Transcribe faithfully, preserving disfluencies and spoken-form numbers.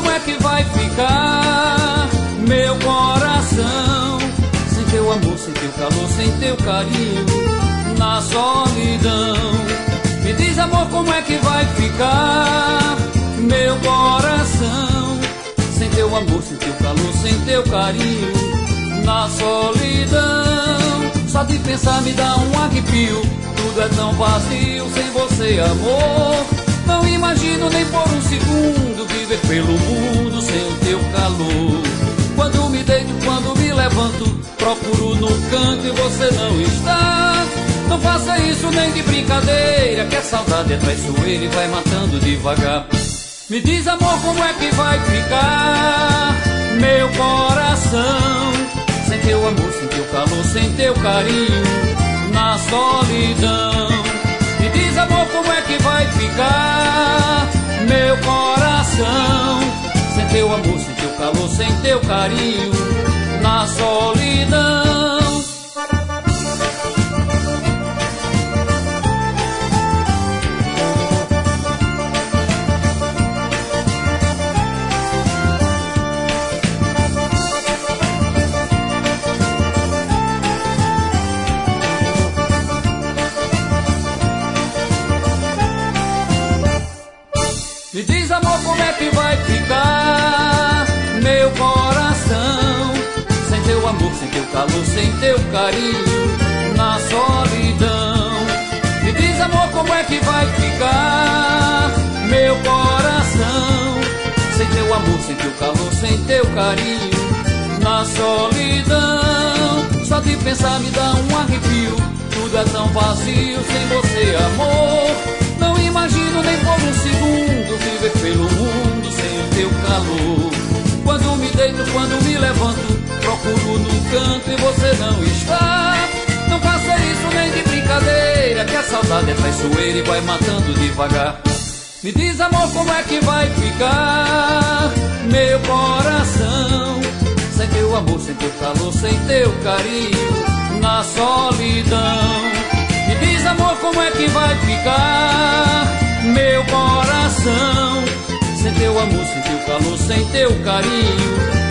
como é que vai ficar meu coração sem teu amor, sem teu calor, sem teu carinho, na solidão. Me diz, amor, como é que vai ficar meu coração sem teu amor, sem teu calor, sem teu carinho, na solidão. Só de pensar me dá um arrepio, tudo é tão vazio sem você, amor. Não imagino nem por um segundo viver pelo mundo sem o teu calor. Quando me deito, quando me levanto, procuro no canto e você não está. Não faça isso nem de brincadeira, que a saudade é traiçoeira e vai matando devagar. Me diz, amor, como é que vai ficar meu coração sem teu amor, sem teu calor, sem teu carinho, na solidão. Me diz, amor, como é que vai ficar meu coração sem teu amor, sem teu calor, sem teu carinho, na solidão. Me diz, amor, como é que vai ficar meu coração sem teu amor, sem teu calor, sem teu carinho, na solidão. Me diz, amor, como é que vai ficar meu coração sem teu amor, sem teu calor, sem teu carinho, na solidão. Só de pensar me dá um arrepio, tudo é tão vazio sem você, amor. Não imagino nem por um segundo viver pelo mundo sem o teu calor. Quando me deito, quando me levanto, procuro no canto e você não está. Não faça isso nem de brincadeira, que a saudade é traiçoeira e vai matando devagar. Me diz, amor, como é que vai ficar meu coração sem teu amor, sem teu calor, sem teu carinho, na solidão. Me diz, amor, como é que vai ficar meu coração sem teu amor, sem teu calor, sem teu carinho,